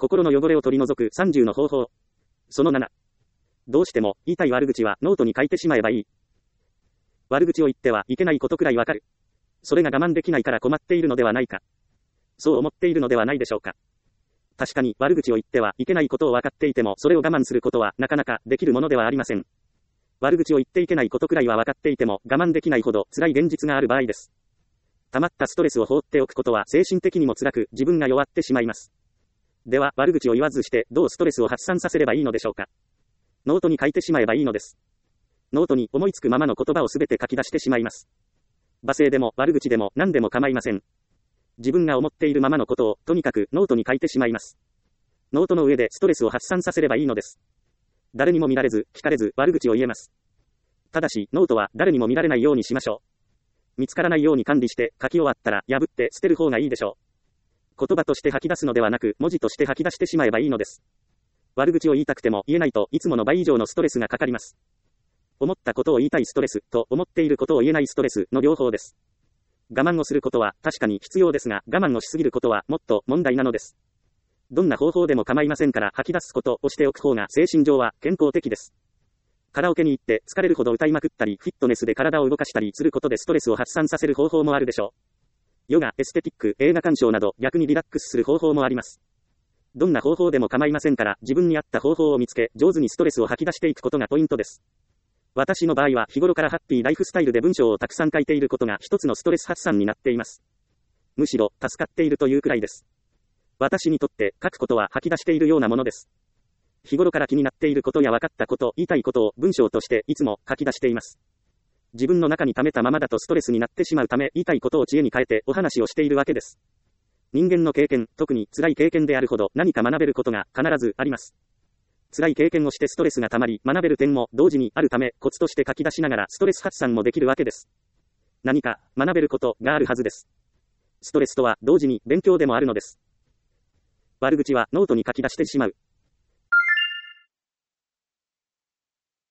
心の汚れを取り除く30の方法。その7。どうしても言いたい悪口はノートに書いてしまえばいい。悪口を言ってはいけないことくらいわかる。それが我慢できないから困っているのではないか。そう思っているのではないでしょうか。確かに悪口を言ってはいけないことを分かっていてもそれを我慢することはなかなかできるものではありません。悪口を言っていけないことくらいは分かっていても我慢できないほど辛い現実がある場合です。溜まったストレスを放っておくことは精神的にも辛く自分が弱ってしまいます。では悪口を言わずしてどうストレスを発散させればいいのでしょうか。ノートに書いてしまえばいいのです。ノートに思いつくままの言葉をすべて書き出してしまいます。罵声でも悪口でも何でも構いません。自分が思っているままのことをとにかくノートに書いてしまいます。ノートの上でストレスを発散させればいいのです。誰にも見られず聞かれず悪口を言えます。ただしノートは誰にも見られないようにしましょう。見つからないように管理して書き終わったら破って捨てる方がいいでしょう。言葉として吐き出すのではなく文字として吐き出してしまえばいいのです。悪口を言いたくても言えないといつもの倍以上のストレスがかかります。思ったことを言いたいストレスと思っていることを言えないストレスの両方です。我慢をすることは確かに必要ですが我慢をしすぎることはもっと問題なのです。どんな方法でも構いませんから吐き出すことをしておく方が精神上は健康的です。カラオケに行って疲れるほど歌いまくったりフィットネスで体を動かしたりすることでストレスを発散させる方法もあるでしょう。ヨガ、エステティック、映画鑑賞など逆にリラックスする方法もあります。どんな方法でも構いませんから自分に合った方法を見つけ上手にストレスを吐き出していくことがポイントです。私の場合は日頃からハッピーライフスタイルで文章をたくさん書いていることが一つのストレス発散になっています。むしろ助かっているというくらいです。私にとって書くことは吐き出しているようなものです。日頃から気になっていることや分かったこと、言いたいことを文章としていつも書き出しています。自分の中に溜めたままだとストレスになってしまうため言いたいことを知恵に変えてお話をしているわけです。人間の経験、特に辛い経験であるほど何か学べることが必ずあります。辛い経験をしてストレスが溜まり学べる点も同時にあるためコツとして書き出しながらストレス発散もできるわけです。何か学べることがあるはずです。ストレスとは同時に勉強でもあるのです。悪口はノートに書き出してしまう。